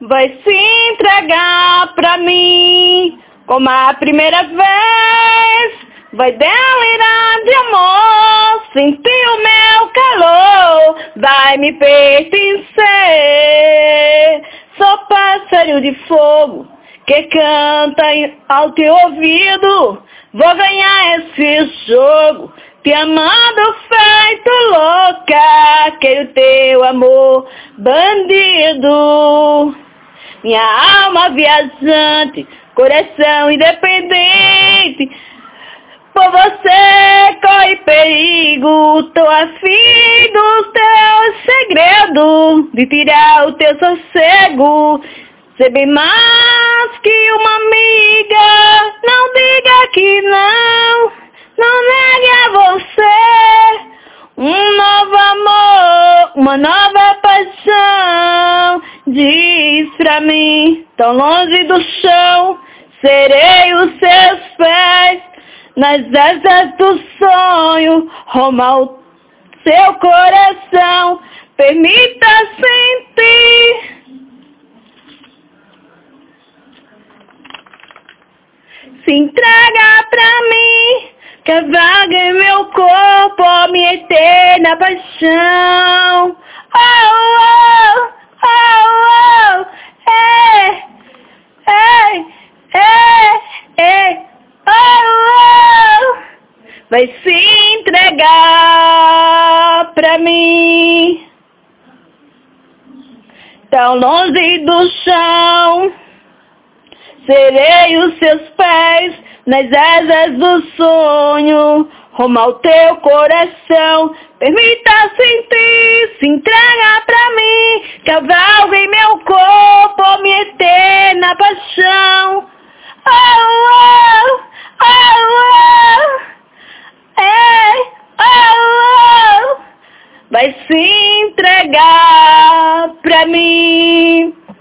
vai se entregar pra mim como a primeira vez, vai delirar de amor, sentir o meu calor, vai me pertencer. Sou pássaro de fogo que canta ao teu ouvido, vou ganhar esse jogo, te amando feito louca, quero teu amor bandido. Minha alma viajante, coração independente, por você corre perigo, tô afim do teu segredo, de tirar o teu sossego, ser bem mais que uma amiga, não diga que não negue a você, um novo amor, uma nova paixão, diz pra mim, tão longe do chão, serei os seus pés, nas asas do sonho, rumo ao seu coração, permita sentir. Se entrega pra mim, cavalga em meu corpo, minha eterna paixão. Oh, oh, oh, oh, oh, oh, vai se entregar pra mim, tão longe do chão, serei os seus pés, nas asas do sonho, rumo ao teu coração, permita sentir, se entrega pra mim, cavalga em meu corpo, minha eterna paixão. Oh, oh, oh, oh, vai se entregar pra mim.